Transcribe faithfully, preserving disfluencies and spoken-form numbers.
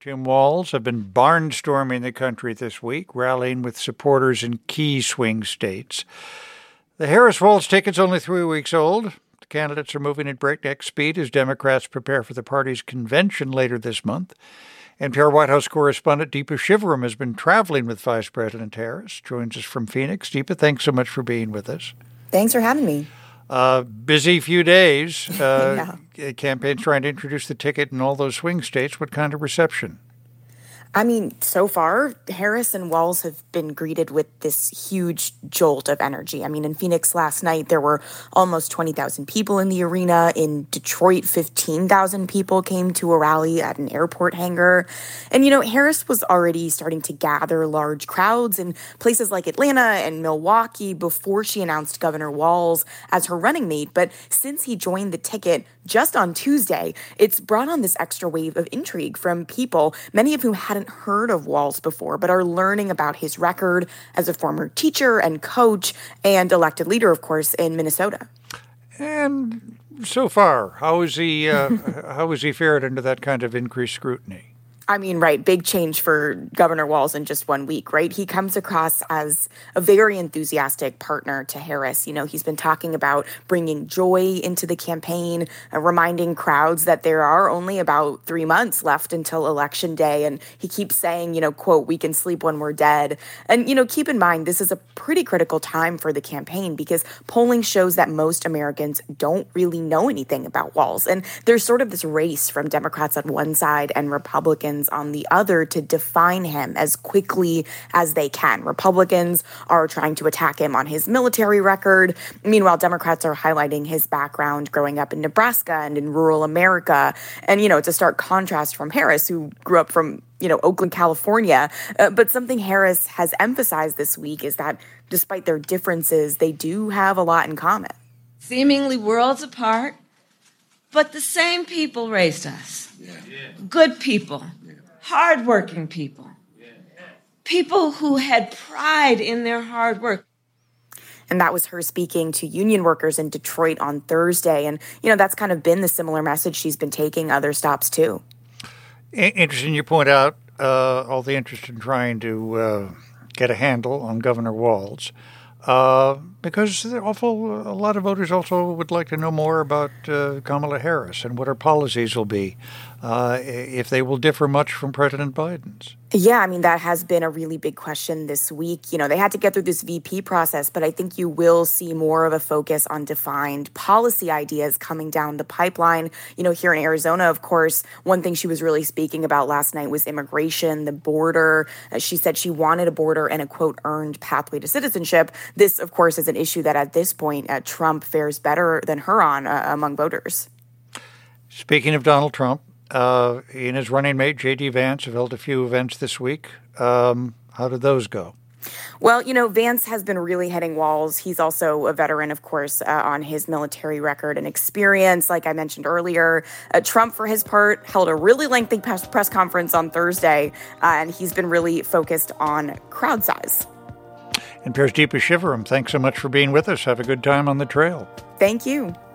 Tim Walz have been barnstorming the country this week, rallying with supporters in key swing states. The Harris-Walz ticket's only three weeks old. The candidates are moving at breakneck speed as Democrats prepare for the party's convention later this month. N P R White House correspondent Deepa Shivaram has been traveling with Vice President Harris. Joins us from Phoenix. Deepa, thanks so much for being with us. Thanks for having me. Uh, busy few days. Uh, yeah. Campaign's trying to introduce the ticket in all those swing states. What kind of reception? I mean, so far, Harris and Walz have been greeted with this huge jolt of energy. I mean, in Phoenix last night, there were almost twenty thousand people in the arena. In Detroit, fifteen thousand people came to a rally at an airport hangar. And, you know, Harris was already starting to gather large crowds in places like Atlanta and Milwaukee before she announced Governor Walz as her running mate. But since he joined the ticket just on Tuesday, it's brought on this extra wave of intrigue from people, many of whom hadn't heard of Walz before, but are learning about his record as a former teacher and coach and elected leader, of course, in Minnesota. And so far, how is he, uh, how is he fared under that kind of increased scrutiny? I mean, right, big change for Governor Walz in just one week, right? He comes across as a very enthusiastic partner to Harris. You know, he's been talking about bringing joy into the campaign, uh, reminding crowds that there are only about three months left until Election Day. And he keeps saying, you know, quote, "We can sleep when we're dead." And, you know, keep in mind, this is a pretty critical time for the campaign because polling shows that most Americans don't really know anything about Walz. And there's sort of this race from Democrats on one side and Republicans on the other to define him as quickly as they can. Republicans are trying to attack him on his military record. Meanwhile, Democrats are highlighting his background growing up in Nebraska and in rural America. And, you know, it's a stark contrast from Harris, who grew up from, you know, Oakland, California. Uh, but something Harris has emphasized this week is that despite their differences, they do have a lot in common. Seemingly worlds apart, but the same people raised us. Yeah. Good people. Hardworking people, people who had pride in their hard work. And that was her speaking to union workers in Detroit on Thursday. And, you know, that's kind of been the similar message she's been taking other stops, too. Interesting you point out uh, all the interest in trying to uh, get a handle on Governor Walz. Uh, because awful, a lot of voters also would like to know more about uh, Kamala Harris and what her policies will be, uh, if they will differ much from President Biden's. Yeah, I mean, that has been a really big question this week. You know, they had to get through this V P process, but I think you will see more of a focus on defined policy ideas coming down the pipeline. You know, here in Arizona, of course, one thing she was really speaking about last night was immigration, the border. Uh, she said she wanted a border and a, quote, earned pathway to citizenship. This, of course, is an issue that at this point, uh, Trump fares better than her on uh, among voters. Speaking of Donald Trump, Uh, he and his running mate, J D. Vance, have held a few events this week. Um, how did those go? Well, you know, Vance has been really hitting walls. He's also a veteran, of course, uh, on his military record and experience, like I mentioned earlier. Uh, Trump, for his part, held a really lengthy press, press conference on Thursday, uh, and he's been really focused on crowd size. N P R's Deepa Shivaram, thanks so much for being with us. Have a good time on the trail. Thank you.